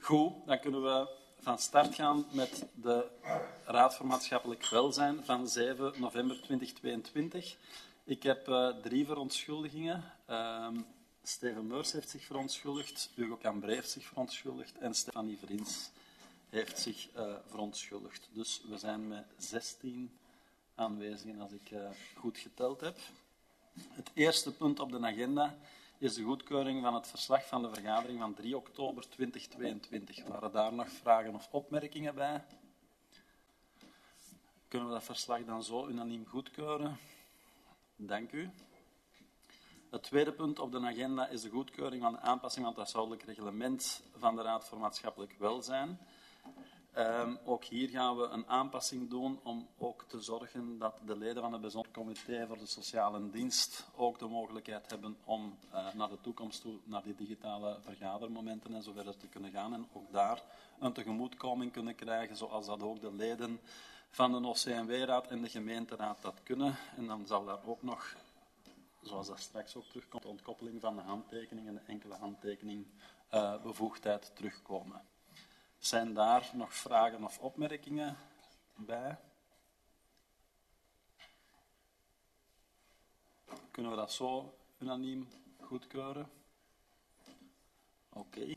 Goed, dan kunnen we van start gaan met de Raad voor Maatschappelijk Welzijn van 7 november 2022. Ik heb 3 verontschuldigingen. Steven Meurs heeft zich verontschuldigd, Hugo Cambre heeft zich verontschuldigd en Stefanie Vriends heeft zich verontschuldigd. Dus we zijn met 16 aanwezigen als ik goed geteld heb. Het eerste punt op de agenda is de goedkeuring van het verslag van de vergadering van 3 oktober 2022. Waren daar nog vragen of opmerkingen bij? Kunnen we dat verslag dan zo unaniem goedkeuren? Dank u. Het tweede punt op de agenda is de goedkeuring van de aanpassing van het huishoudelijk reglement van de Raad voor Maatschappelijk Welzijn. Ook hier gaan we een aanpassing doen om ook te zorgen dat de leden van het bijzonder comité voor de sociale dienst ook de mogelijkheid hebben om naar de toekomst toe, naar die digitale vergadermomenten en zo verder te kunnen gaan en ook daar een tegemoetkoming kunnen krijgen, zoals dat ook de leden van de OCMW-raad en de gemeenteraad dat kunnen. En dan zal daar ook nog, zoals dat straks ook terugkomt, de ontkoppeling van de handtekening en de enkele handtekening bevoegdheid terugkomen. Zijn daar nog vragen of opmerkingen bij? Kunnen we dat zo unaniem goedkeuren? Oké.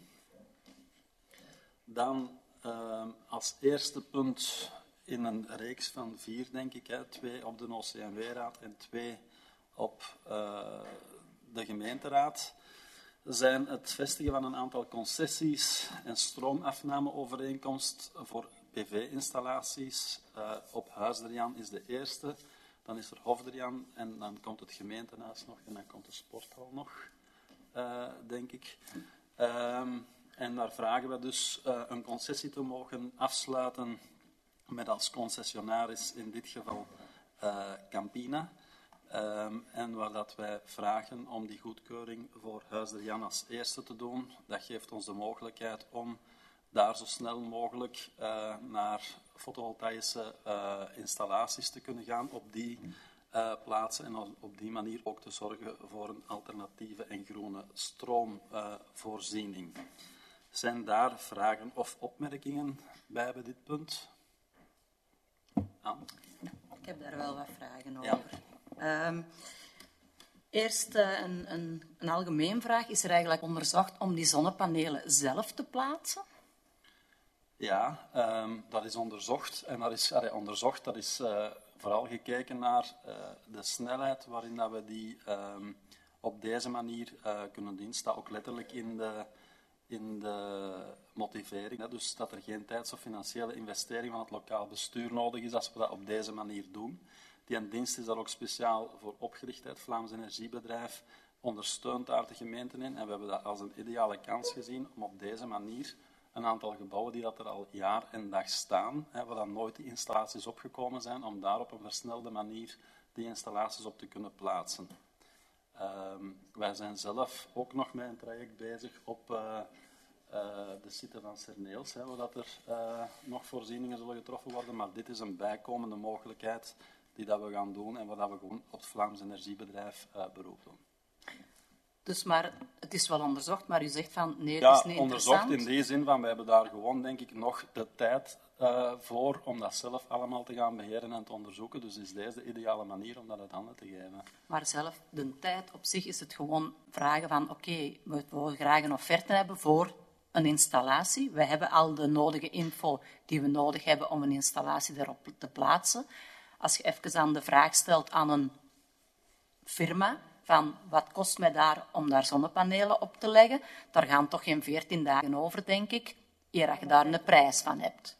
Dan als eerste punt in een reeks van 4, denk ik, 2 op de OCMW-raad en 2 op de gemeenteraad, zijn het vestigen van een aantal concessies en stroomafnameovereenkomst voor PV-installaties. Op Huis de Jan is de eerste, dan is er Hof de Jan en dan komt het gemeentehuis nog en dan komt de sporthal nog, denk ik. En daar vragen we dus een concessie te mogen afsluiten met als concessionaris in dit geval Campina. En waar dat wij vragen om die goedkeuring voor Huis de Jan als eerste te doen. Dat geeft ons de mogelijkheid om daar zo snel mogelijk naar fotovoltaïsche installaties te kunnen gaan op die plaatsen en op die manier ook te zorgen voor een alternatieve en groene stroomvoorziening. Zijn daar vragen of opmerkingen bij dit punt? Anne? Ik heb daar wel wat vragen over. Ja. Eerst een algemeen vraag. Is er eigenlijk onderzocht om die zonnepanelen zelf te plaatsen? Ja, dat is onderzocht. En dat is vooral gekeken naar de snelheid waarin dat we die op deze manier kunnen doen. Staat ook letterlijk in de motivering. Dus dat er geen tijds- of financiële investering van het lokaal bestuur nodig is als we dat op deze manier doen. Die dienst is daar ook speciaal voor opgericht. Het Vlaams Energiebedrijf ondersteunt daar de gemeenten in. En we hebben dat als een ideale kans gezien om op deze manier een aantal gebouwen die dat er al jaar en dag staan, waar dan nooit die installaties opgekomen zijn, om daar op een versnelde manier die installaties op te kunnen plaatsen. Wij zijn zelf ook nog met een traject bezig op de site van Serneels, waar dat er nog voorzieningen zullen getroffen worden. Maar dit is een bijkomende mogelijkheid die dat we gaan doen en waar dat we gewoon op het Vlaams Energiebedrijf beroep doen. Dus maar het is wel onderzocht, maar u zegt van nee, het ja, is niet onderzocht interessant. in die zin van, we hebben daar gewoon, denk ik, nog de tijd voor om dat zelf allemaal te gaan beheren en te onderzoeken. Dus is deze de ideale manier om dat uit handen te geven. Maar zelf, de tijd op zich is het gewoon vragen van oké, we willen graag een offerte hebben voor een installatie. We hebben al de nodige info die we nodig hebben om een installatie erop te plaatsen. Als je even aan de vraag stelt aan een firma van wat kost mij daar om daar zonnepanelen op te leggen, daar gaan toch geen 14 dagen over, denk ik, eer dat je daar een prijs van hebt.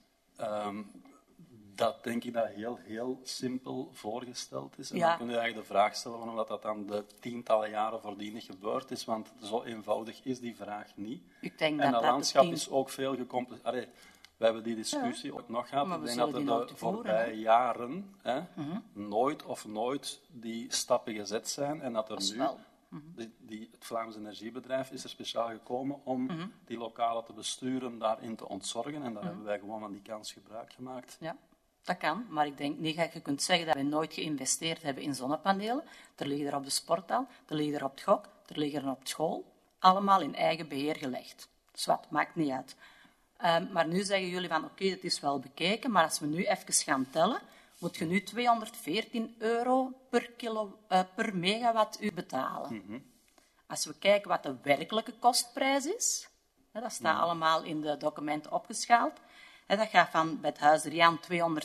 Dat denk ik dat heel simpel voorgesteld is. En Ja. dan kun je eigenlijk de vraag stellen waarom dat dan de tientallen jaren voordien gebeurd is, want zo eenvoudig is die vraag niet. Ik denk en dat dat dat landschap het is ook veel gecompliceerd. We hebben die discussie ook nog gehad. Maar Ik we denk zullen dat die er nog de te voeren, voorbije jaren nooit die stappen gezet zijn. En dat er nu, wel. het Vlaams Energiebedrijf is er speciaal gekomen om die lokalen te besturen, daarin te ontzorgen. En daar hebben wij gewoon van die kans gebruik gemaakt. Ja, dat kan, maar ik denk niet dat je kunt zeggen dat we nooit geïnvesteerd hebben in zonnepanelen. Er liggen er op de sporthal, er liggen er op het gok, er liggen er op school. Allemaal in eigen beheer gelegd. Dus wat, maakt niet uit. Maar nu zeggen jullie van, oké, het is wel bekeken, maar als we nu even gaan tellen, moet je nu €214 per megawattuur betalen. Als we kijken wat de werkelijke kostprijs is, dat staat allemaal in de documenten opgeschaald, dat gaat van bij het Huis de Riaan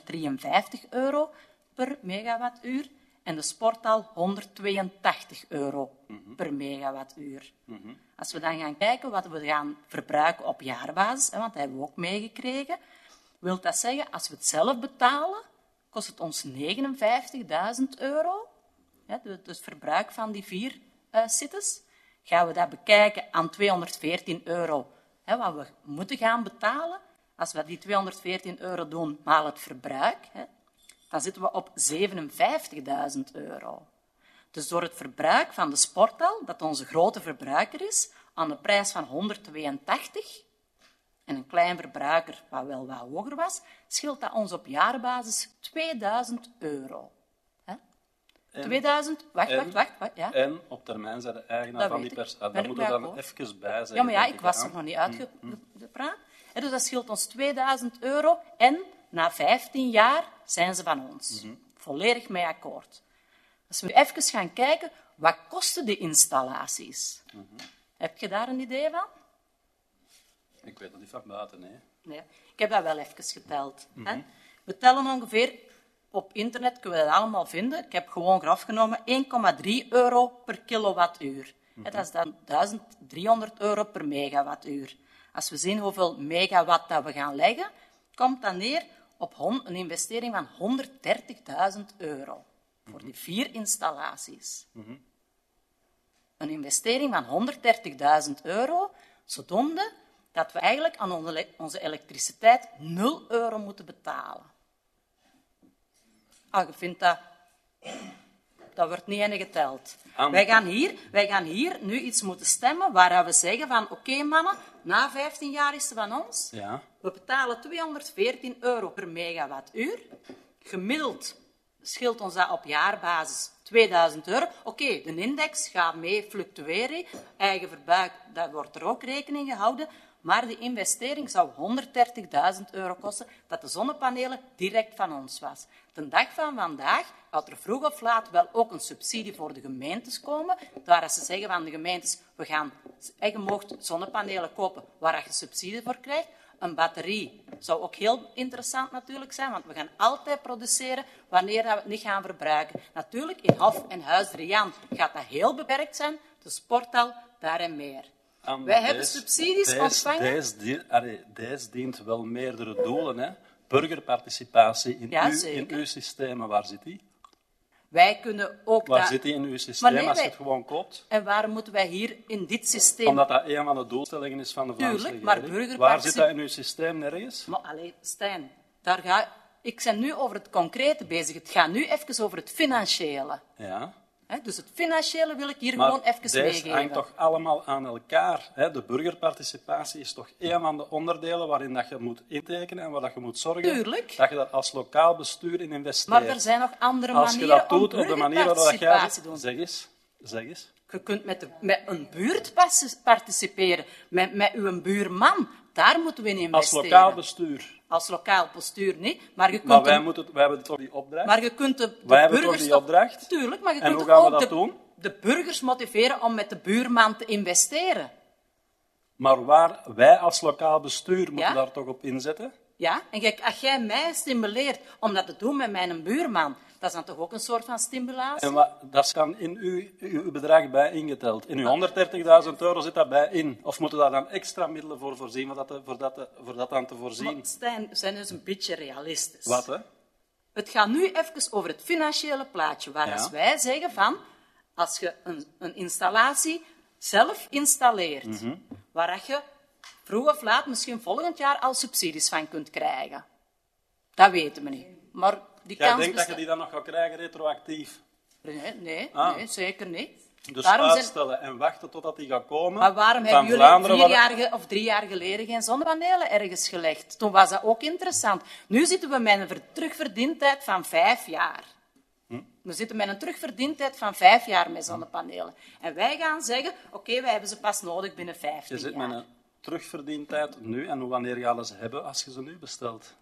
€253 per megawattuur en de sporthal €182 per megawattuur. Als we dan gaan kijken wat we gaan verbruiken op jaarbasis, want dat hebben we ook meegekregen, wil dat zeggen, als we het zelf betalen, kost het ons €59.000. Het verbruik van die 4 sites. Gaan we dat bekijken aan €214, wat we moeten gaan betalen. Als we die €214 doen, maal het verbruik, dan zitten we op €57.000. Dus door het verbruik van de sporthal, dat onze grote verbruiker is, aan de prijs van 182, en een klein verbruiker wat wel wat hoger was, scheelt dat ons op jaarbasis €2000. 2000, wacht. Ja. En op termijn zijn de eigenaar van die pers. Dat moeten we dan even bij zeggen. Ja, maar ja, ik was er nog niet uitgepraat. Dus dat scheelt ons €2000 en na 15 jaar zijn ze van ons. Volledig mee akkoord. Als we nu even gaan kijken, wat kosten de installaties? Heb je daar een idee van? Ik weet dat niet van buiten, nee. Nee, ik heb dat wel even geteld. We tellen ongeveer, op internet kunnen we dat allemaal vinden. Ik heb gewoon graf genomen, €1,3 per kilowattuur. Dat is dan €1300 per megawattuur. Als we zien hoeveel megawatt dat we gaan leggen, komt dat neer op een investering van €130.000 voor die 4 installaties. Een investering van €130.000, zodoende dat we eigenlijk aan onze elektriciteit €0 moeten betalen. Je vindt dat... Dat wordt niet in geteld. Wij gaan hier nu iets moeten stemmen waar we zeggen van oké, mannen, na 15 jaar is ze van ons. Ja. We betalen €214 per megawattuur. Gemiddeld scheelt ons dat op jaarbasis €2000. Oké, de index gaat mee fluctueren. Eigen verbruik, daar wordt er ook rekening gehouden. Maar de investering zou €130.000 kosten, dat de zonnepanelen direct van ons was. De dag van vandaag gaat er vroeg of laat wel ook een subsidie voor de gemeentes komen. Waar ze zeggen van de gemeentes, je moogt zonnepanelen kopen waar je subsidie voor krijgt. Een batterie zou ook heel interessant natuurlijk zijn, want we gaan altijd produceren wanneer we het niet gaan verbruiken. Natuurlijk, in Hof en Huis de Riaan gaat dat heel beperkt zijn, de sporthal daar en meer. Wij hebben subsidies ontvangen. Deze dient wel meerdere doelen. Hè? Burgerparticipatie in uw systemen, waar zit die? Wij kunnen ook... Waar zit die in uw systeem als je het gewoon koopt? En waarom moeten wij hier in dit systeem... Omdat dat een van de doelstellingen is van de Vlaamse regering. Maar burgerparticipatie... Waar zit dat in uw systeem nergens? Maar Stijn, ik ben nu over het concrete bezig. Het gaat nu even over het financiële. Ja. Dus het financiële wil ik hier gewoon even meegeven. Maar deze hangt toch allemaal aan elkaar. De burgerparticipatie is toch een van de onderdelen waarin dat je moet intekenen en waar dat je moet zorgen dat je dat als lokaal bestuur in investeert. Maar er zijn nog andere manieren manieren om burgerparticipatie te doen. Zeg eens. Je kunt met een buurt participeren, met uw buurman. Daar moeten we in investeren. Als lokaal bestuur. Als lokaal bestuur niet, maar je kunt... Maar wij hebben toch die opdracht? Maar je kunt de hebben burgers... toch die opdracht? Tuurlijk, maar je en kunt hoe gaan ook we dat doen? de burgers motiveren om met de buurman te investeren. Maar wij als lokaal bestuur moeten daar toch op inzetten? Ja, en als jij mij stimuleert om dat te doen met mijn buurman, dat is dan toch ook een soort van stimulatie? En dat is dan in uw bedrag bij ingeteld. In uw €130.000 zit dat bij in. Of moeten daar dan extra middelen voor voorzien, voor dat dan te voorzien? Maar Stijn, we zijn dus een beetje realistisch. Wat, hè? Het gaat nu even over het financiële plaatje, waar als wij zeggen van, als je een installatie zelf installeert, waar je vroeg of laat, misschien volgend jaar, al subsidies van kunt krijgen. Dat weten we niet. Maar die Jij denkt dat je die dan nog gaat krijgen retroactief? Nee, zeker niet. Dus uitstellen en wachten totdat die gaat komen. Maar waarom hebben jullie 3 jaar geleden geen zonnepanelen ergens gelegd? Toen was dat ook interessant. Nu zitten we met een terugverdientijd van 5 jaar. We zitten met een terugverdientijd van 5 jaar met zonnepanelen. En wij gaan zeggen, oké, wij hebben ze pas nodig binnen 15 jaar. terugverdientijd nu en wanneer gaan ze hebben als je ze nu bestelt?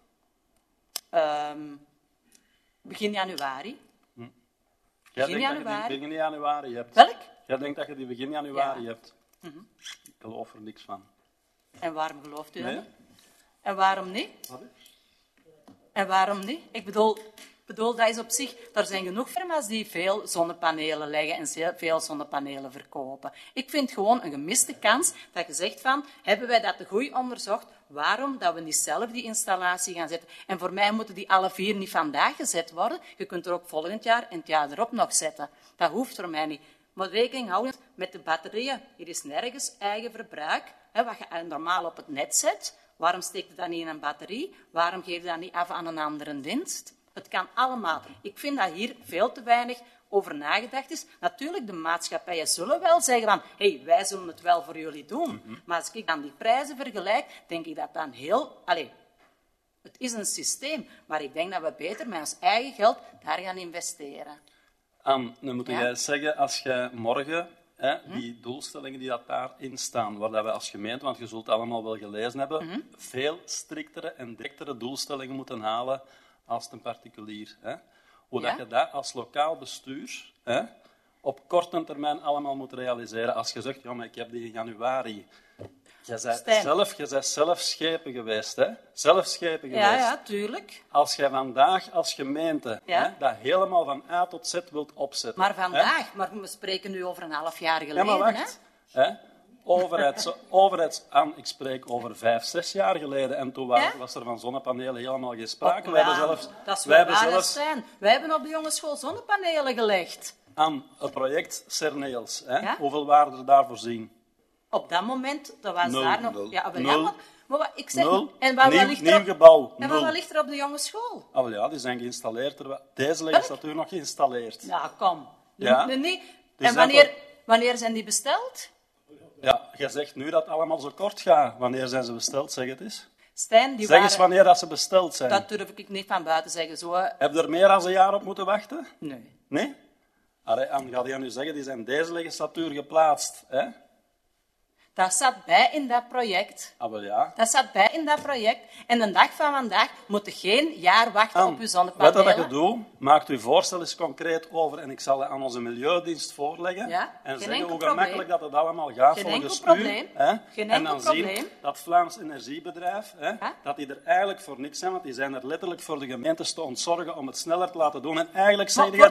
Begin januari. Jij Begin denkt dat je januari. die begin januari hebt. Welk? Jij denkt dat je die begin januari Ja. hebt. Ik geloof er niks van. En waarom gelooft u dat Nee? niet? En waarom niet? Wat? En waarom niet? Ik bedoel, dat is op zich... Er zijn genoeg firma's die veel zonnepanelen leggen en veel zonnepanelen verkopen. Ik vind gewoon een gemiste kans dat je zegt van... Hebben wij dat te goed onderzocht? Waarom dat we niet zelf die installatie gaan zetten? En voor mij moeten die alle 4 niet vandaag gezet worden. Je kunt er ook volgend jaar en het jaar erop nog zetten. Dat hoeft voor mij niet. Maar rekening houden met de batterijen. Hier is nergens eigen verbruik. Hè, wat je normaal op het net zet. Waarom steekt je dat niet in een batterie? Waarom geef je dat niet af aan een andere dienst? Het kan allemaal. Ik vind dat hier veel te weinig over nagedacht is. Natuurlijk, de maatschappijen zullen wel zeggen van hey, wij zullen het wel voor jullie doen. Maar als ik dan die prijzen vergelijk, denk ik dat dan heel... het is een systeem, maar ik denk dat we beter met ons eigen geld daar gaan investeren. Anne, dan moet Ja? jij zeggen, als jij morgen die doelstellingen die daarin staan, waar dat wij als gemeente, want je zult het allemaal wel gelezen hebben, veel striktere en directere doelstellingen moeten halen als een particulier. Hoe Ja? dat je dat als lokaal bestuur op korte termijn allemaal moet realiseren. Als je zegt, ja, maar ik heb die in januari. Je bent zelf schepen geweest, hè? Zelf schepen geweest. Ja, tuurlijk. Als jij vandaag als gemeente Ja. dat helemaal van A tot Z wilt opzetten. Maar vandaag, maar we spreken nu over een half jaar Ja, geleden. maar wacht. Ik spreek over 5, 6 jaar geleden. En toen was er van zonnepanelen helemaal geen sprake. Dat is wel waar, dat zijn. Wij hebben op de jongensschool zonnepanelen gelegd. Aan het project Cerneels. Ja? Hoeveel waren er daar voorzien? Op dat moment, dat was 0. daar nog... 0. Ja, Nul. maar wat ik zeg... 0. En wat ligt er Nieuw op, gebouw. en 0. wat ligt er op de jongensschool? Ah, wel ja, die zijn geïnstalleerd. Deze legislatuur nog geïnstalleerd. Nou, kom. Ja. Nee. Dus En dat wanneer zijn die besteld? Ja, je zegt nu dat het allemaal zo kort gaat. Wanneer zijn ze besteld? Zeg het eens. Stijn, die Zeg eens waren... wanneer dat ze besteld zijn. Dat durf ik niet van buiten zeggen. Zo, Heb je er meer dan een jaar op moeten wachten? nee. Nee? Allee, Anne, ga je nu zeggen, die zijn deze legislatuur geplaatst. Hè? Dat zat bij in dat project. Ah, wel ja. Dat zat bij in dat project. En de dag van vandaag moet je geen jaar wachten Anne, op je weet zonnepanelen. wat je doet? Maak uw voorstel eens concreet over en ik zal het aan onze milieudienst voorleggen. Ja, En geen zeggen enkel hoe probleem. gemakkelijk dat het allemaal gaat Geen volgens enkel u. probleem. Hè? Geen En enkel dan zien probleem. dat Vlaams Energiebedrijf, Ja? dat die er eigenlijk voor niks zijn, want die zijn er letterlijk voor de gemeentes te ontzorgen om het sneller te laten doen. En eigenlijk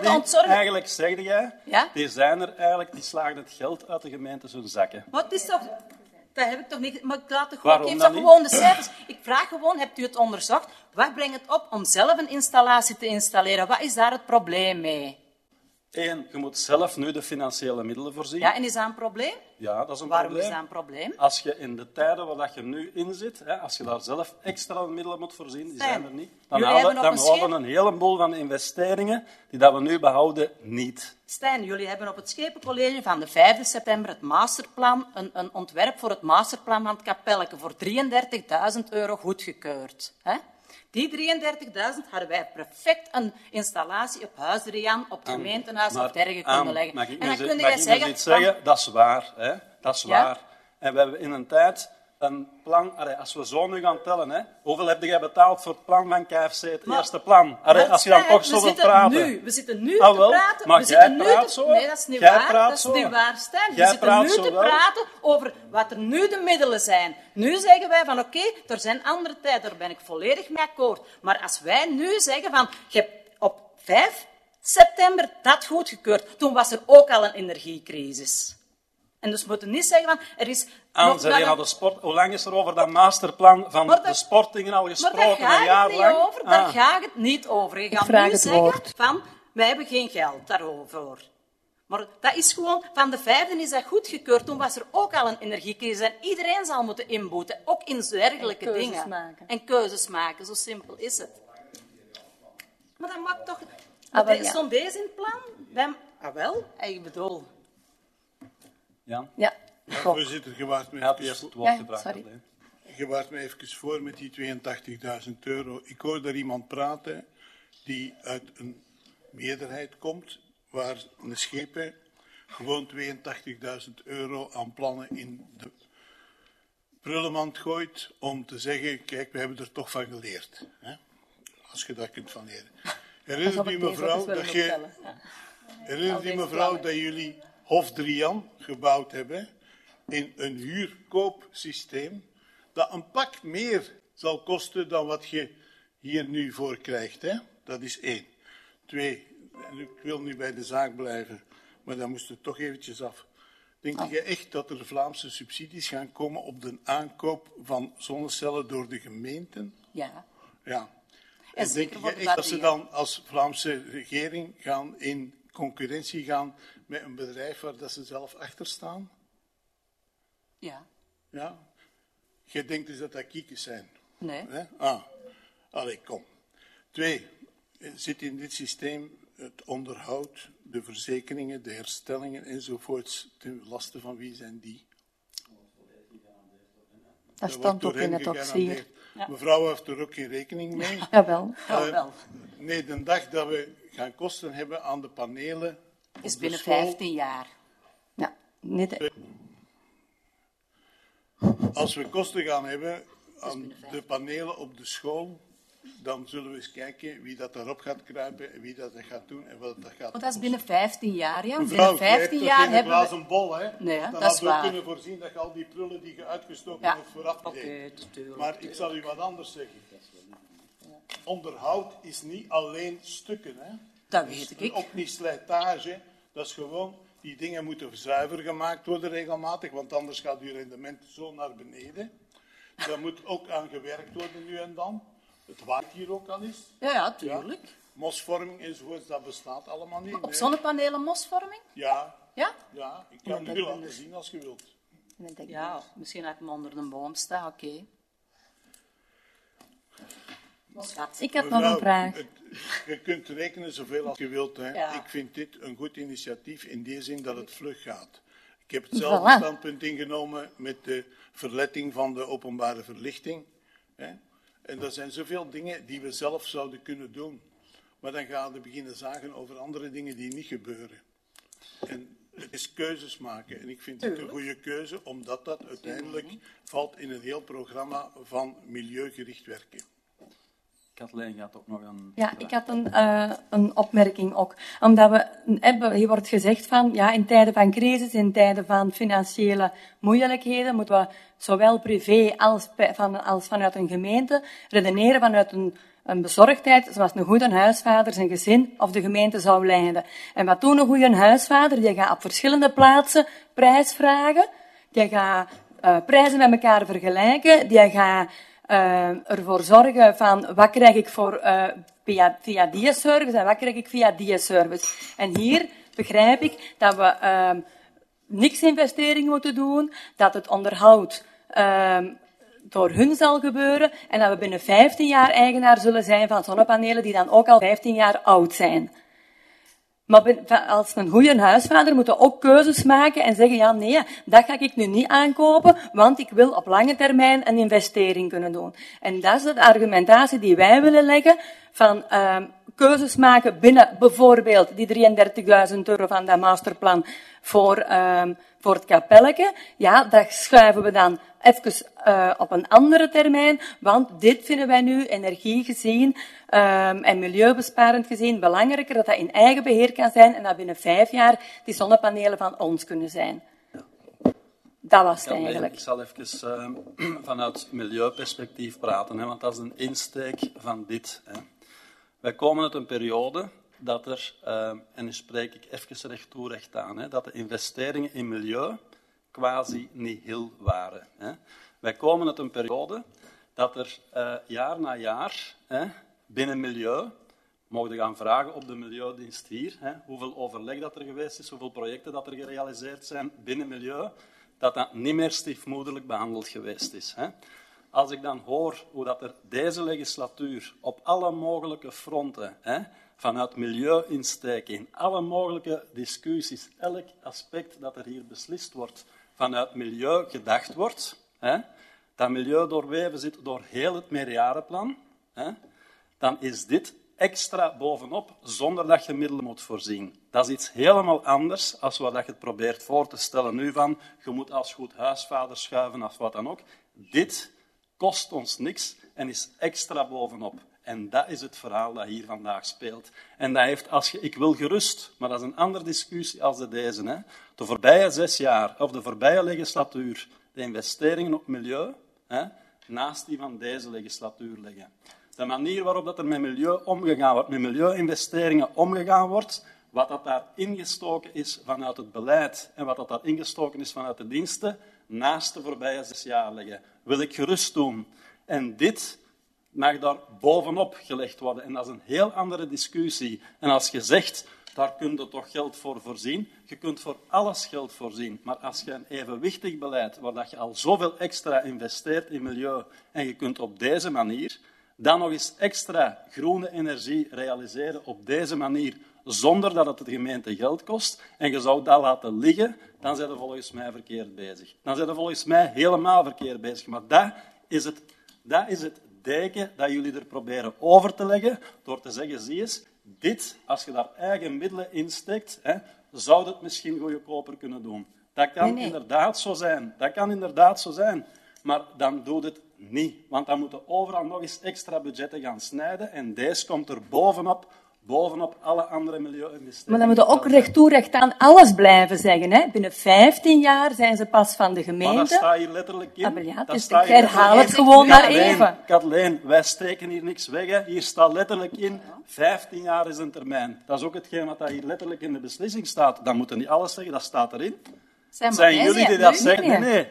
zeg jij, Ja? die zijn er eigenlijk, die slagen het geld uit de gemeentes hun zakken. Wat is toch... Dat heb ik toch niet... Maar ik laat toch Waarom geef dan toch niet? gewoon de cijfers. Ik vraag gewoon, hebt u het onderzocht? Wat brengt het op om zelf een installatie te installeren? Wat is daar het probleem mee? 1, je moet zelf nu de financiële middelen voorzien. Ja, en is dat een probleem? Ja, dat is een Waarom probleem. is dat een probleem? Als je in de tijden waar dat je nu in zit, als je daar zelf extra middelen moet voorzien, die zijn er niet, dan jullie houden hebben op een een heleboel van de investeringen die dat we nu behouden niet. Stijn, jullie hebben op het Schepencollege van de 5 september het masterplan, een ontwerp voor het masterplan van het Kapelleke voor €33.000 goedgekeurd. Hè? Die 33.000 hadden wij perfect een installatie op Huis de Rian, op het gemeentehuis of dergelijke kunnen leggen. Mag ik En dan nu kun mag je ik nu zeggen... iets zeggen? Dat is waar. Hè? Dat is Ja? waar. En we hebben in een tijd een plan... Als we zo nu gaan tellen, hoeveel heb jij betaald voor het plan van KFC, het eerste plan? Als je dan toch zo wilt praten. We zitten nu Ah, te wel, praten. maar we jij zitten nu praat te... zo. Nee, dat is niet Jij waar. praat Dat is zo. niet waar, Stijn. We Jij zitten praat nu zo te wel. praten over wat er nu de middelen zijn. Nu zeggen wij van oké, er zijn andere tijden, daar ben ik volledig mee akkoord. Maar als wij nu zeggen van je hebt op 5 september dat goedgekeurd, toen was er ook al een energiecrisis. En dus we moeten niet zeggen van er is... Hoe lang is er over dat masterplan van Maar de sportdingen al Maar gesproken? daar Een jaar gaat het niet lang? over. Daar gaat het niet over. Je gaat vraag nu het zeggen woord. van, wij hebben geen geld daarover. Maar dat is gewoon, van de 5e is dat goedgekeurd. Toen was er ook al een energiecrisis. En iedereen zal moeten inboeten, ook in dergelijke En keuzes dingen. maken. En keuzes maken, zo simpel is het. Maar dat maakt toch... wel, ja. Stond deze in het plan? Wel, ik bedoel... Ja, Ja, Voorzitter, je waart me hij had even, eerst het woord Ja, gevraagd. sorry. hè. je waart me even voor met die €82.000. Ik hoor daar iemand praten die uit een meerderheid komt, waar een schepen gewoon €82.000 aan plannen in de prullenmand gooit om te zeggen, kijk, we hebben er toch van geleerd. Hè? Als je daar kunt van leren. Herinnert u mevrouw dat jullie Hof Drian gebouwd hebben in een huurkoopsysteem dat een pak meer zal kosten dan wat je hier nu voor krijgt. Hè? Dat is 1. 2, en ik wil nu bij de zaak blijven, maar dan moest het toch eventjes af. Denk je echt dat er Vlaamse subsidies gaan komen op de aankoop van zonnecellen door de gemeenten? Ja. Ja. En denk je echt dat ze dan als Vlaamse regering gaan in concurrentie gaan met een bedrijf waar dat ze zelf achter staan? Ja. Ja? Je denkt dus dat dat kiekjes zijn? Nee. Hè? Allee, kom. 2, zit in dit systeem het onderhoud, de verzekeringen, de herstellingen enzovoorts ten laste van wie zijn die? Dat stond ook in het dossier. Ja. Mevrouw heeft er ook geen rekening mee. Jawel. Wel. Nee, de dag dat we gaan kosten hebben aan de panelen... Is op binnen de school, 15 jaar. Ja, niet... Als we kosten gaan hebben aan de panelen op de school, dan zullen we eens kijken wie dat daarop gaat kruipen en wie dat gaat doen en wat dat gaat Want dat is binnen 15 jaar, ja. Mevrouw, Binnen 15 jij jaar hebt toch hebben geen we... glazen bol, hè? Nee, dan dat is hadden we waar. kunnen voorzien dat je al die prullen die je uitgestoken Ja. hebt vooraf Oké, deed. tuurlijk. Maar ik zal u wat anders zeggen. Onderhoud is niet alleen stukken, hè? Dat weet ik. Ook niet slijtage. Dat is gewoon, die dingen moeten zuiver gemaakt worden regelmatig, want anders gaat uw rendement zo naar beneden. Daar moet ook aan gewerkt worden nu en dan. Het waait hier ook al eens. Ja, tuurlijk. Mosvorming enzovoort, dat bestaat allemaal niet. Op nee. zonnepanelen mosvorming? Ja, Ja? ja, ik kan het u laten zien als je wilt. Ja, misschien dat ik hem onder een boom sta, oké. Schat. Ik heb nog een vraag. Je kunt rekenen zoveel als je wilt. Hè. Ja. Ik vind dit een goed initiatief in die zin dat het vlug gaat. Ik heb hetzelfde Voilà. standpunt ingenomen met de verletting van de openbare verlichting. Hè. En er zijn zoveel dingen die we zelf zouden kunnen doen. Maar dan gaan we beginnen zagen over andere dingen die niet gebeuren. En het is keuzes maken. En ik vind het een goede keuze, omdat dat uiteindelijk valt in het heel programma van milieugericht werken. Kathleen gaat ook nog een... Ja, ik had een opmerking ook. Omdat we hebben, hier wordt gezegd van, ja, in tijden van crisis, in tijden van financiële moeilijkheden, moeten we zowel privé als vanuit een gemeente redeneren vanuit een bezorgdheid, zoals een goede huisvader zijn gezin of de gemeente zou leiden. En wat doet een goede huisvader? Die gaat op verschillende plaatsen prijs vragen. Die gaat prijzen met elkaar vergelijken. Die gaat ervoor zorgen van wat krijg ik voor via die service en wat krijg ik via die service. En hier begrijp ik dat we niks investeringen moeten doen, dat het onderhoud door hun zal gebeuren en dat we binnen 15 jaar eigenaar zullen zijn van zonnepanelen die dan ook al 15 jaar oud zijn. Maar als een goede huisvader moeten we ook keuzes maken en zeggen, ja nee, dat ga ik nu niet aankopen, want ik wil op lange termijn een investering kunnen doen. En dat is de argumentatie die wij willen leggen van keuzes maken binnen bijvoorbeeld die €33.000 van dat masterplan voor het kapelletje. Ja, dat schuiven we dan even op een andere termijn, want dit vinden wij nu energie gezien en milieubesparend gezien belangrijker dat dat in eigen beheer kan zijn en dat binnen 5 jaar die zonnepanelen van ons kunnen zijn. Dat was het eigenlijk. Ik zal even vanuit milieuperspectief praten, hè, want dat is een insteek van dit. Hè. Wij komen uit een periode dat er, en nu spreek ik even recht toe recht aan, hè, dat de investeringen in milieu quasi nihil waren. Hè. Wij komen uit een periode dat er jaar na jaar binnen milieu, mogen gaan vragen op de Milieudienst hier, hoeveel overleg dat er geweest is, hoeveel projecten dat er gerealiseerd zijn binnen milieu, dat niet meer stiefmoederlijk behandeld geweest is. Hè. Als ik dan hoor hoe dat er deze legislatuur op alle mogelijke fronten, vanuit milieu-insteek in alle mogelijke discussies, elk aspect dat er hier beslist wordt, vanuit milieu gedacht wordt, dat milieu doorweven zit door heel het meerjarenplan, dan is dit extra bovenop, zonder dat je middelen moet voorzien. Dat is iets helemaal anders dan wat je het probeert voor te stellen nu van, je moet als goed huisvader schuiven of wat dan ook. Dit kost ons niks en is extra bovenop. En dat is het verhaal dat hier vandaag speelt. En dat heeft, ik wil gerust, maar dat is een andere discussie als deze. Hè. De voorbije 6 jaar, of de voorbije legislatuur, de investeringen op milieu, hè, naast die van deze legislatuur leggen. De manier waarop dat er met milieu omgegaan wordt, met milieu-investeringen omgegaan wordt, wat dat daar ingestoken is vanuit het beleid en wat dat daar ingestoken is vanuit de diensten, naast de voorbije 6 jaar leggen. Wil ik gerust doen. En dit mag daar bovenop gelegd worden. En dat is een heel andere discussie. En als je zegt, daar kun je toch geld voor voorzien, je kunt voor alles geld voorzien. Maar als je een evenwichtig beleid, waar dat je al zoveel extra investeert in milieu, en je kunt op deze manier dan nog eens extra groene energie realiseren op deze manier, zonder dat het de gemeente geld kost, en je zou dat laten liggen, dan zijn we volgens mij verkeerd bezig. Dan zijn we volgens mij helemaal verkeerd bezig. Maar dat is het deken dat jullie er proberen over te leggen, door te zeggen, zie eens, dit, als je daar eigen middelen in steekt, zou het misschien goedkoper kunnen doen. Dat kan inderdaad zo zijn. Dat kan inderdaad zo zijn. Maar dan doet het niet. Want dan moeten overal nog eens extra budgetten gaan snijden. En deze komt er bovenop alle andere milieu-investeringen. Maar dan moeten we ook recht toe, recht aan alles blijven zeggen. Hè? Binnen 15 jaar zijn ze pas van de gemeente. Maar dat staat hier letterlijk in. Ah, maar ja, dus ik herhaal het gewoon maar even. Kathleen, wij steken hier niks weg. Hè. Hier staat letterlijk in, 15 jaar is een termijn. Dat is ook hetgeen wat hier letterlijk in de beslissing staat. Dan moeten niet alles zeggen, dat staat erin. Zijn jullie die dat zeggen? Nee.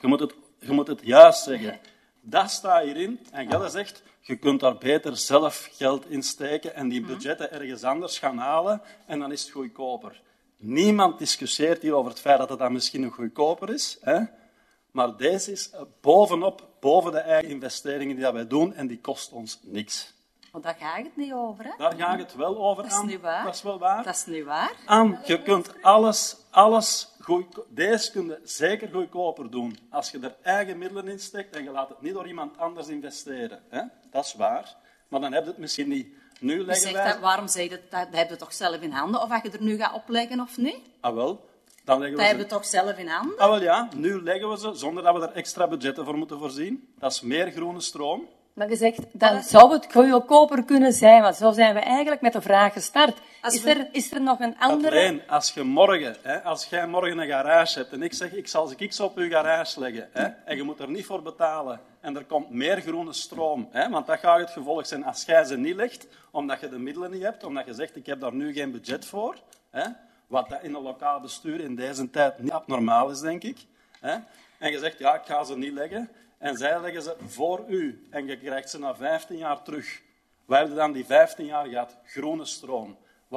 Je moet het juist zeggen. Dat staat hierin. En Gelle zegt, je kunt daar beter zelf geld in steken en die budgetten ergens anders gaan halen en dan is het goedkoper. Niemand discussieert hier over het feit dat het dan misschien nog goedkoper is. Hè? Maar deze is boven de eigen investeringen die wij doen en die kost ons niks. Maar daar gaat het niet over, hè? Daar gaat het wel over, Dat is niet waar. Dat is wel waar. Dat is niet waar. Je kunt alles deze kun je zeker goedkoper doen als je er eigen middelen in steekt en je laat het niet door iemand anders investeren. Hè? Dat is waar. Maar dan heb je het misschien niet. Nu leggen wij... Waarom zeg je dat heb je toch zelf in handen? Of dat je er nu gaat opleggen of niet? Ah wel, dan leggen we dat heb je toch zelf in handen? Ah wel ja, nu leggen we ze zonder dat we er extra budgetten voor moeten voorzien. Dat is meer groene stroom. Maar je zegt, dan zou het goedkoper kunnen zijn, want zo zijn we eigenlijk met de vraag gestart. Is er nog een andere... Alleen, als jij morgen een garage hebt en ik zeg, ik zal X op uw garage leggen, hè, en je moet er niet voor betalen, en er komt meer groene stroom, hè, want dat gaat het gevolg zijn als jij ze niet legt, omdat je de middelen niet hebt, omdat je zegt, ik heb daar nu geen budget voor, hè, wat dat in een lokaal bestuur in deze tijd niet abnormaal is, denk ik. Hè, en je zegt, ja, ik ga ze niet leggen. En zij leggen ze voor u. En je krijgt ze na 15 jaar terug. Wij hebben dan die 15 jaar gehad. Groene stroom.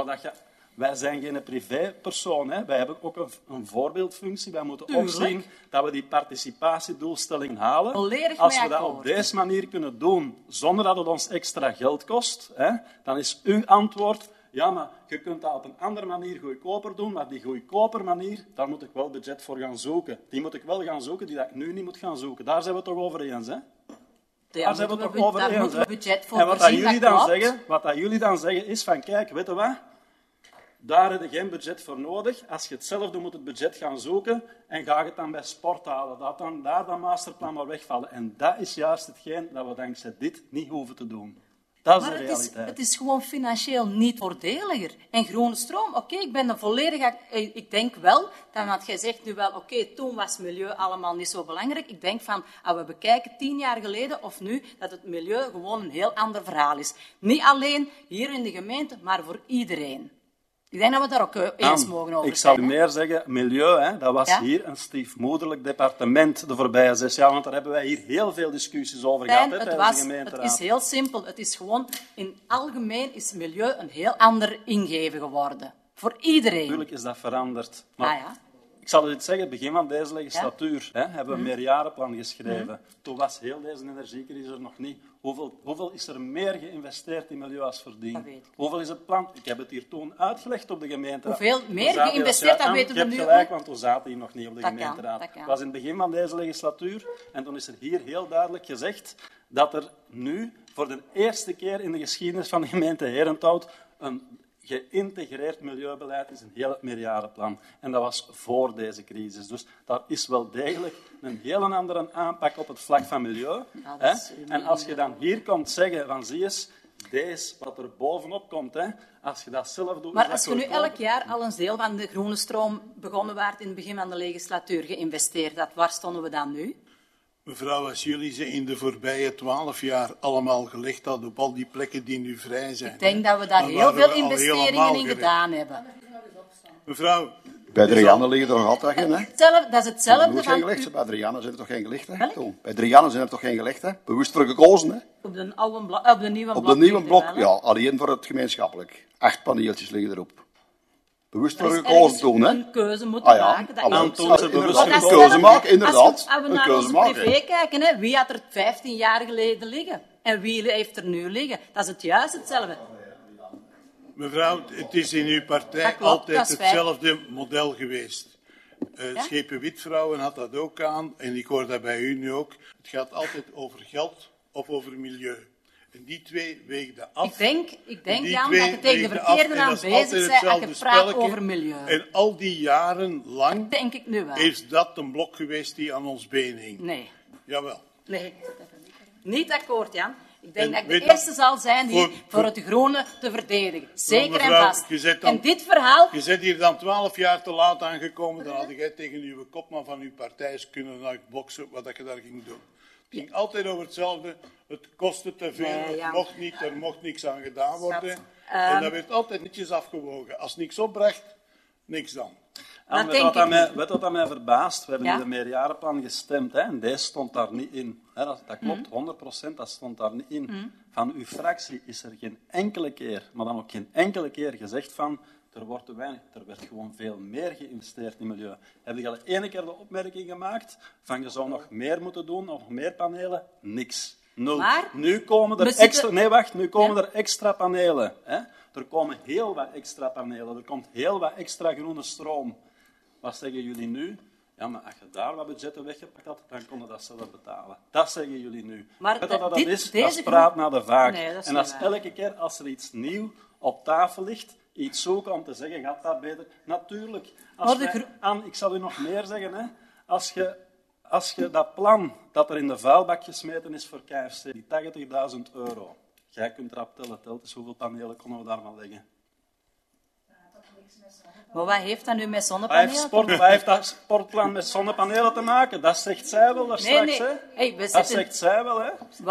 Wij zijn geen privépersoon. Hè. Wij hebben ook een voorbeeldfunctie. Wij moeten ook zien dat we die participatiedoelstellingen halen. Volledig als we dat op deze manier kunnen doen, zonder dat het ons extra geld kost, hè, dan is uw antwoord... Ja, maar je kunt dat op een andere manier goedkoper doen, maar die goedkoper manier, daar moet ik wel budget voor gaan zoeken. Die moet ik wel gaan zoeken, die dat ik nu niet moet gaan zoeken. Daar zijn we het toch over eens, hè? Daar zijn we het toch over eens, hè? Daar moeten we budget voor en voorzien, wat dat jullie dan zeggen is van, kijk, weet je wat? Daar heb je geen budget voor nodig. Als je het zelf doet, moet het budget gaan zoeken en ga je het dan bij sport halen. Daar dat masterplan maar wegvallen. En dat is juist hetgeen dat we dankzij dit niet hoeven te doen. Dat is de realiteit. Het is gewoon financieel niet voordeliger. En groene stroom, oké, ik ben er volledig... Ik denk wel, want jij zegt nu wel, oké, toen was milieu allemaal niet zo belangrijk. Ik denk van, als we bekijken 10 jaar geleden of nu, dat het milieu gewoon een heel ander verhaal is. Niet alleen hier in de gemeente, maar voor iedereen. Ik denk dat we daar ook eens mogen over zijn. Ik zou meer zeggen, milieu, hè, dat was hier een stiefmoederlijk departement de voorbije 6 jaar, want daar hebben wij hier heel veel discussies over gehad tijdens de gemeenteraad. Het is heel simpel. Het is gewoon, in algemeen is milieu een heel ander ingeven geworden. Voor iedereen. Natuurlijk is dat veranderd. Maar ik zal het zeggen, begin van deze legislatuur hebben we een meerjarenplan geschreven. Toen was heel deze energiecrisis er nog niet. Hoeveel is er meer geïnvesteerd in milieu als verdien? Hoeveel is het plan? Ik heb het hier toen uitgelegd op de gemeenteraad. Hoeveel meer geïnvesteerd, dat weten we nu. Je hebt gelijk, want toen zaten hier nog niet op de gemeenteraad. Het was in het begin van deze legislatuur. En toen is er hier heel duidelijk gezegd dat er nu voor de eerste keer in de geschiedenis van de gemeente Herenthout een geïntegreerd milieubeleid is een heel het meerjarenplan. En dat was voor deze crisis. Dus daar is wel degelijk een heel andere aanpak op het vlak van milieu. Ja, Hè? dat is En als je dan hier komt zeggen van zie eens, deze wat er bovenop komt, hè, als je dat zelf doet... Maar als je nu elk jaar al een deel van de groene stroom begonnen waard in het begin van de legislatuur geïnvesteerd had, waar stonden we dan nu? Mevrouw, als jullie ze in de voorbije 12 jaar allemaal gelegd hadden op al die plekken die nu vrij zijn... Ik denk dat we daar dan heel waren we veel al investeringen helemaal in gered. gedaan hebben. Mevrouw, Bij Drianne liggen er nog altijd geen, hè? Dat is hetzelfde Nooit geen van gelegd. Bij Drianne zijn er toch geen gelegd, hè? Welk? Toen. Bij Drianne zijn er toch geen gelegd, hè? Bewust voor gekozen, hè? op de, oude op de nieuwe Op de nieuwe blok, wel, hè. ja, alleen voor het gemeenschappelijk. 8 paneeltjes liggen erop. Bewust Er voor is gekozen ergens toen, hè? een keuze moeten Ah ja, maken. Dat ah, wel. is Toen ze bewust Want dat een is keuze hetzelfde maken, inderdaad. Als we Een naar keuze onze maken. privé kijken, hè, wie had er 15 jaar geleden liggen? En wie heeft er nu liggen? Dat is het juist hetzelfde. mevrouw, het is in uw partij Dat klopt, altijd dat is feit. hetzelfde model geweest. Schepen Witvrouwen had dat ook aan, en ik hoor dat bij u nu ook. Het gaat altijd over geld of over milieu. En die twee weegden af. Ik denk Die Jan, twee dat je tegen de weegden af, verkeerde en aan dat is bezig altijd bent als je hetzelfde praat spelletje. over milieu. En al die jaren lang Denk ik nu wel. is dat een blok geweest die aan ons been hing. Nee. Jawel. Nee. Niet akkoord, Jan. Ik denk En dat ik weet de je- eerste zal zijn hier voor- voor het groene te verdedigen. Zeker mevrouw, en vast. je zet dan- En dit verhaal... Je bent hier dan 12 jaar te laat aangekomen, dan had jij tegen uw kopman van uw partij eens kunnen uitboksen wat dat je daar ging doen. Het ging altijd over hetzelfde. Het kostte te veel, Nee, het ja. mocht niet, er mocht niks aan gedaan worden. Snap. En dat werd altijd netjes afgewogen. Als niks opbracht, niks dan. Dat En weet denk ik wat dat mij verbaast? We hebben Ja? in de meerjarenplan gestemd, hè, en deze stond daar niet in. Hè, dat klopt, 100%, dat stond daar niet in. Van uw fractie is er geen enkele keer, maar dan ook geen enkele keer gezegd van er wordt te weinig, er werd gewoon veel meer geïnvesteerd in milieu. Heb je al ene keer de opmerking gemaakt van je zou nog meer moeten doen, nog meer panelen? Niks. Nul. Maar nu komen er we zitten- extra... Nee, wacht. Nu komen Ja? er extra panelen. Hè? Er komen heel wat extra panelen. Er komt heel wat extra groene stroom. Wat zeggen jullie nu? Ja, maar als je daar wat budgetten weggepakt had, dan konden dat zelf betalen. Dat zeggen jullie nu. Maar Weet je wat dat dit- is? deze Dat is praat naar de vaak. Nee, dat is en niet als waar. elke keer als er iets nieuw op tafel ligt, iets zoeken om te zeggen, gaat dat beter? Natuurlijk. Maar de Ik zal u nog meer zeggen. Hè? Als je dat plan dat er in de vuilbak gesmeten is voor KFC, die €80.000, jij kunt erop tellen, dus hoeveel panelen konden we daar maar leggen? Maar wat heeft dat nu met Hij zonnepanelen? heeft dat sportplan met zonnepanelen te maken. Dat zegt zij wel daar straks. Hè? Hey, we Dat zitten... zegt zij wel. Hè?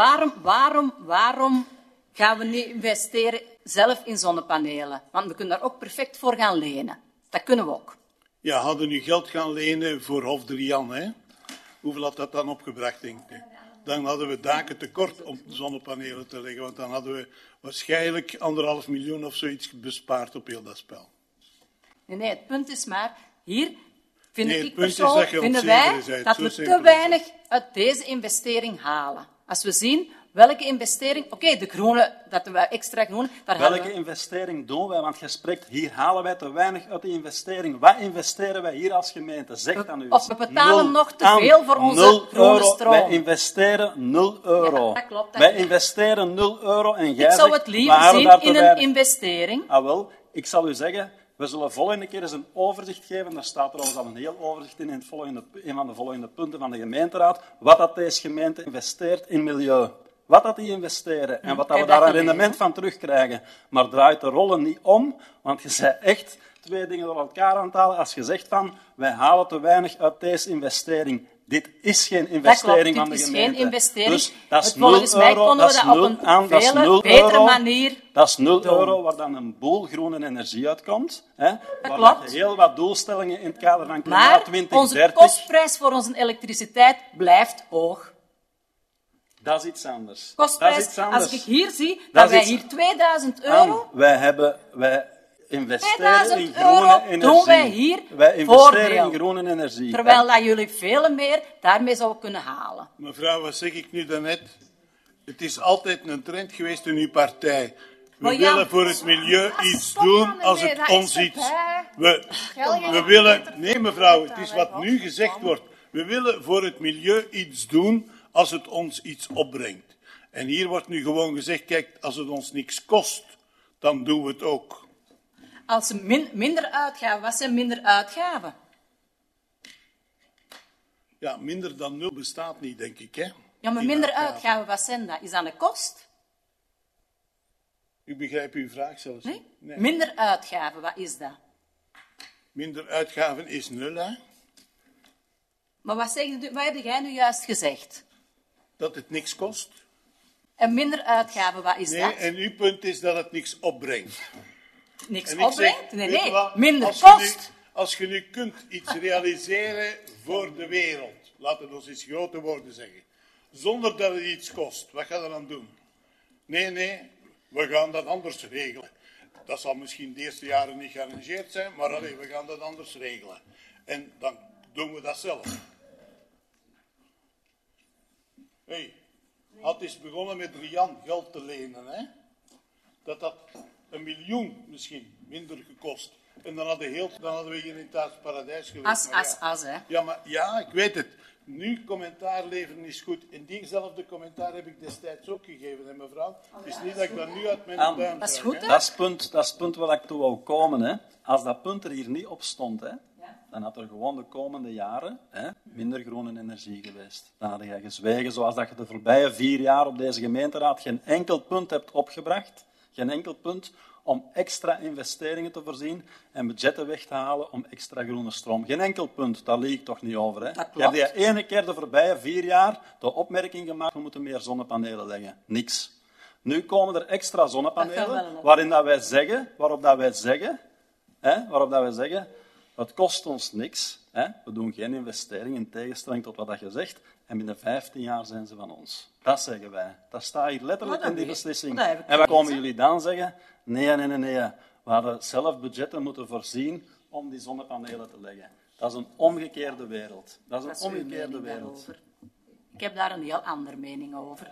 Waarom gaan we niet investeren zelf in zonnepanelen? Want we kunnen daar ook perfect voor gaan lenen. Dat kunnen we ook. Ja, hadden u geld gaan lenen voor Hof 3 hè? Hoeveel had dat dan opgebracht, denk je? Dan hadden we daken tekort om zonnepanelen te leggen, want dan hadden we waarschijnlijk 1,5 miljoen of zoiets bespaard op heel dat spel. Nee, het punt is maar, hier Nee, het ik punt is persoonlijk, dat je vinden onzeker wij bent. dat Zo we simpel te is het. weinig uit deze investering halen. Als we zien welke investering... Oké, de groene, dat we extra groene... Daar hadden Welke we, investering doen wij? Want je spreekt, hier halen wij te weinig uit die investering. Wat investeren wij hier als gemeente? Zeg dan nu eens. of we betalen nog te aan veel voor onze €0. groene stroom. Wij investeren €0. Ja, dat klopt, dat Wij klopt. investeren €0 en jij ik zou zegt, het we liever halen zien daar te in een weinig. investering. Ah, wel, ik zal u zeggen, we zullen volgende keer eens een overzicht geven. Daar staat trouwens al een heel overzicht in een van de volgende punten van de gemeenteraad. Wat dat deze gemeente investeert in milieu. Wat dat die investeren en wat dat we heb daar dat een gelezen. rendement van terugkrijgen. Maar draait de rollen niet om, want je zei echt twee dingen door elkaar aan het halen. Als je zegt van, wij halen te weinig uit deze investering. Dit is geen investering van de Dit is gemeente. geen investering. Dus dat is Volgens mij €0, konden we is dat op nul een dat is veel €0. betere manier Dat is €0 doen. waar dan een boel groene energie uitkomt. Hè, waar klopt. je heel wat doelstellingen in het kader van Maar Klimaat onze 2030... kostprijs voor onze elektriciteit blijft hoog. Dat is iets anders. Dat Kostprijs, is iets anders. als ik hier zie Dat dat is wij iets- hier €2000... Wij investeren in €2000 groene energie. doen wij hier Wij investeren voordeel. in groene energie. Terwijl dat jullie veel meer daarmee zouden kunnen halen. Mevrouw, wat zeg ik nu daarnet? Het is altijd een trend geweest in uw partij. We Maar ja, willen voor het milieu iets stop doen dan als ermee, het dat ons is iets... erbij. We willen... Nee, mevrouw, het is wat nu gezegd wordt. We willen voor het milieu iets doen als het ons iets opbrengt. En hier wordt nu gewoon gezegd, kijk, als het ons niks kost, dan doen we het ook. Als ze minder uitgaven, wat zijn minder uitgaven? Ja, minder dan 0 bestaat niet, denk ik. Hè? Ja, maar In minder uitgaven. uitgaven, wat zijn dat? Is dat een kost? Ik begrijp uw vraag zelfs Nee? niet. Minder uitgaven, wat is dat? Minder uitgaven is 0, hè? Maar wat heb jij nu juist gezegd? Dat het niks kost. En minder uitgaven, wat is Nee, dat? en uw punt is dat het niks opbrengt. Niks En ik opbrengt? zeg, Nee, weet je nee, wat, minder als je nu- kost. Als je nu kunt iets realiseren voor de wereld, laten we ons eens grote woorden zeggen, zonder dat het iets kost, wat ga je dan doen? Nee, we gaan dat anders regelen. Dat zal misschien de eerste jaren niet gearrangeerd zijn, maar allee, we gaan dat anders regelen. En dan doen we dat zelf. Hey, had eens begonnen met Rian geld te lenen, hè? Dat had 1 miljoen misschien minder gekost. En dan hadden we hier in het paradijs geweest. Hè. Ja, maar ja, ik weet het. Nu commentaar leveren is goed. En diezelfde commentaar heb ik destijds ook gegeven, hè, mevrouw. Het is niet dat ik dat nu uit mijn Anne, duim Dat is zuig, goed, hè. hè? Dat is het punt waar ik toe wou komen. Hè. Als dat punt er hier niet op stond, hè, dan had er gewoon de komende jaren minder groene energie geweest. Dan had je gezwegen, zoals dat je de voorbije 4 jaar op deze gemeenteraad geen enkel punt hebt opgebracht. Geen enkel punt om extra investeringen te voorzien en budgetten weg te halen om extra groene stroom. Geen enkel punt, daar lieg ik toch niet over. Hè? Dat Je hebt klopt. die ene keer de voorbije 4 jaar de opmerking gemaakt, we moeten meer zonnepanelen leggen. Niks. Nu komen er extra Dat gaat wel zonnepanelen, een- waarop dat wij zeggen, het kost ons niks. Hè? We doen geen investering in tegenstelling tot wat je zegt. En binnen 15 jaar zijn ze van ons. Dat zeggen wij. Dat staat hier letterlijk Maar dat in die weet- beslissing. dat heb ik En wat komen gelezen. jullie dan zeggen? Nee. We hadden zelf budgetten moeten voorzien om die zonnepanelen te leggen. Dat is een omgekeerde wereld. Dat is Wat een is uw omgekeerde mening wereld. daarover? Ik heb daar een heel andere mening over.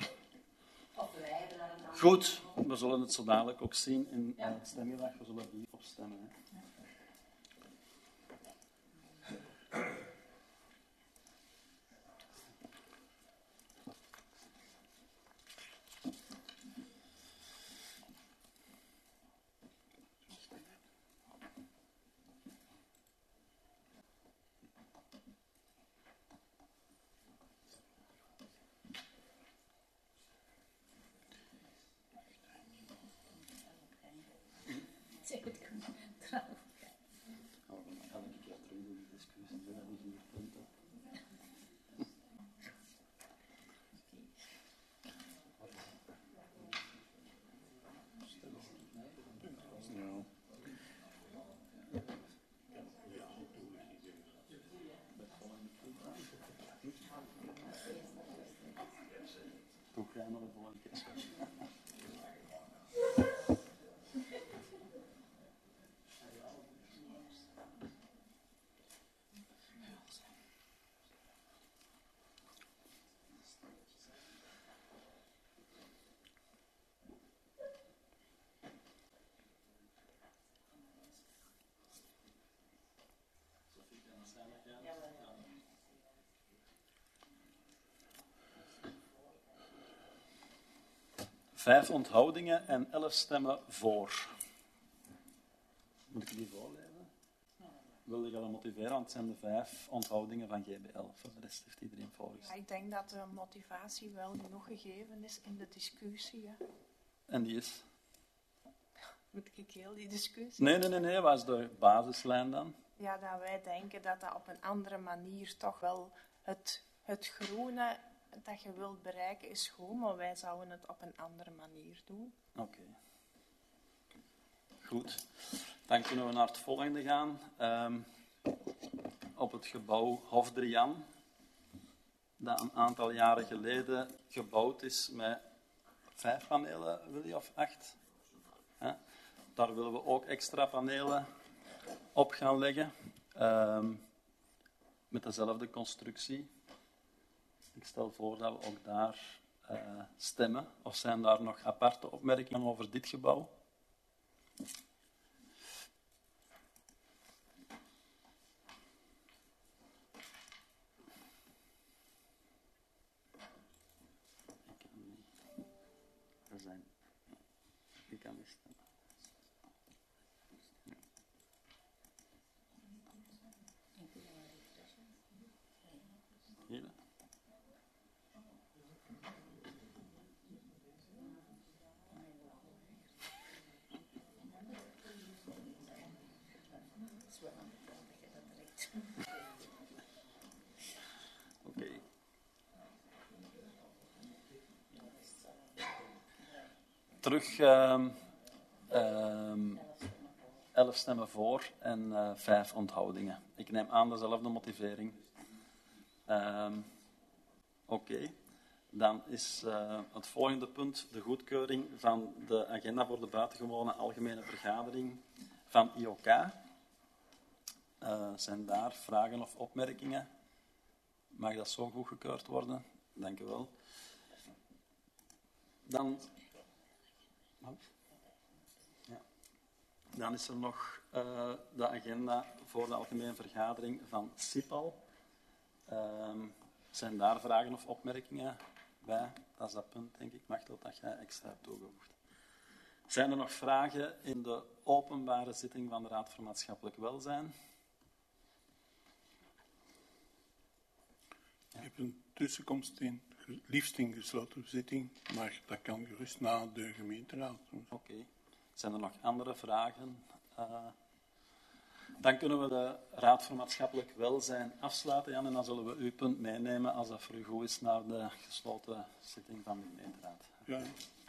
Goed, we zullen het zo dadelijk ook zien in het stemgedrag. We zullen hierop stemmen. Hè. Toch gaan we de volgende keer. Vijf onthoudingen en 11 stemmen voor. Moet ik die voorlezen? Wil je dat motiveren? Want het zijn de 5 onthoudingen van GBL. Voor de rest heeft iedereen Ja, voorgesteld. ik denk dat de motivatie wel genoeg gegeven is in de discussie. Hè. En die is? Moet ik heel die discussie? Nee. Wat is de basislijn dan? Ja, dat wij denken dat dat op een andere manier toch wel het groene dat je wilt bereiken is goed, maar wij zouden het op een andere manier doen. Oké. Goed. Dan kunnen we naar het volgende gaan. Op het gebouw Hof 3 dat een aantal jaren geleden gebouwd is met 5 panelen, wil je, of 8? Hè? Daar willen we ook extra panelen op gaan leggen. Met dezelfde constructie. Ik stel voor dat we ook daar stemmen. Of zijn daar nog aparte opmerkingen over dit gebouw? Ik kan niet stemmen. terug 11 stemmen voor en 5 onthoudingen. Ik neem aan dezelfde motivering. Oké. Dan is het volgende punt de goedkeuring van de agenda voor de buitengewone algemene vergadering van IOK. Zijn daar vragen of opmerkingen? Mag dat zo goedgekeurd worden? Dank u wel. Dan is er nog de agenda voor de algemene vergadering van CIPAL. Zijn daar vragen of opmerkingen bij? Dat is dat punt, denk ik. Machtel, dat jij extra hebt toegevoegd. Zijn er nog vragen in de openbare zitting van de Raad voor Maatschappelijk Welzijn? Ik heb een tussenkomst in, liefst in gesloten zitting, maar dat kan gerust na de gemeenteraad. Oké. Zijn er nog andere vragen? Dan kunnen we de Raad voor Maatschappelijk Welzijn afsluiten, Jan, en dan zullen we uw punt meenemen als dat voor u goed is naar de gesloten zitting van de gemeenteraad. Ja.